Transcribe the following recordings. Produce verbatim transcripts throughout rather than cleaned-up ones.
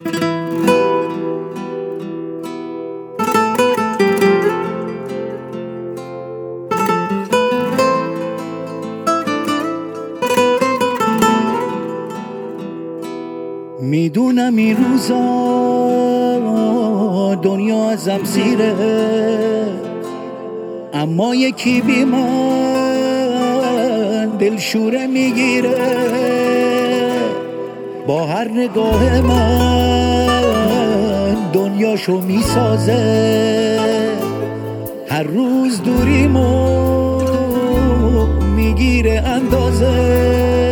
میدونم این روزا دنیا ازم سیره، اما یکی بی من دلشوره میگیره. با هر نگاه من دنیاشو میسازه، هر روز دوریمو میگیره اندازه.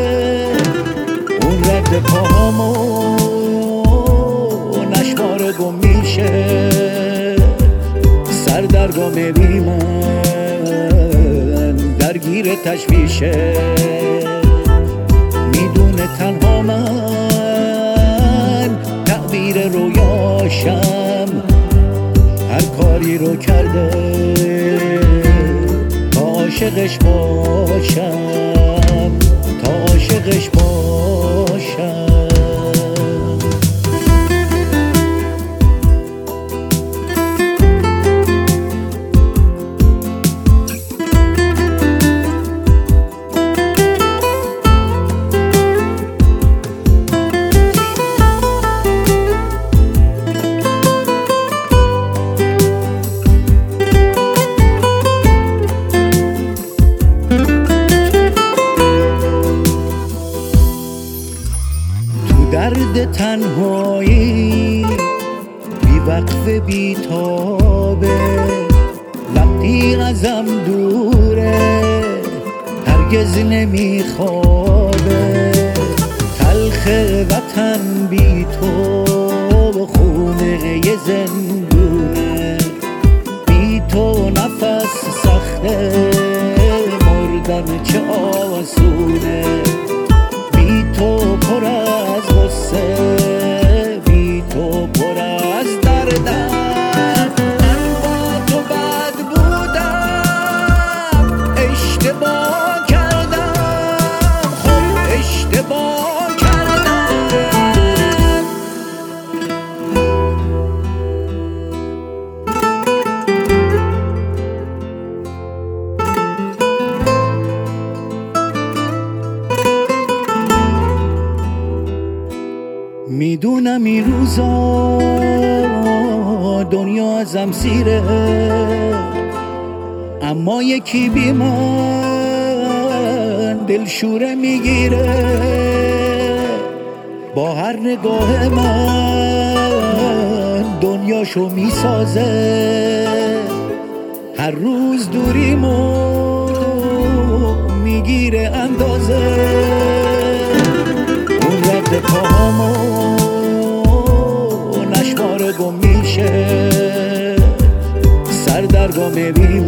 اون رد پاهامو نشماره گم میشه، سردرگم بی من درگیر تشویشه. میدونه تنها من تعبیر رویاشم، هر کاری رو کرده تا عاشقش باشم، تا عاشقش باشم. درد تنهایی بی وقف بی تابه، وقتی ازم دوره هرگز نمیخوابه. تلخ وطن بی تو و خونه ی زندونه، بی تو نفس سخته مردن چه آسونه. بی تو پر از غصه، بی تو پر از دردم. من با تو بد بودم، اشتباه کردم، خب اشتباه کردم. میدونم این روزا دنیا ازم سیره، اما یکی بی من دلشوره میگیره. با هر نگاه من دنیاشو میسازه، هر روز دوریمو میگیره اندازه. اون رد پاهامو نشماره گم میشه، سردرگم بی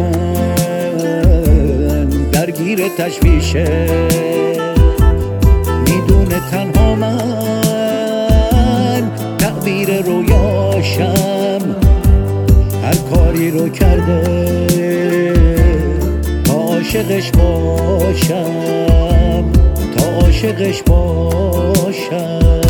من درگیر تشویشه. میدونه تنها من تعبیر رویاشم، هر کاری رو کرده تا عاشقش باشم، تا عاشقش باشم.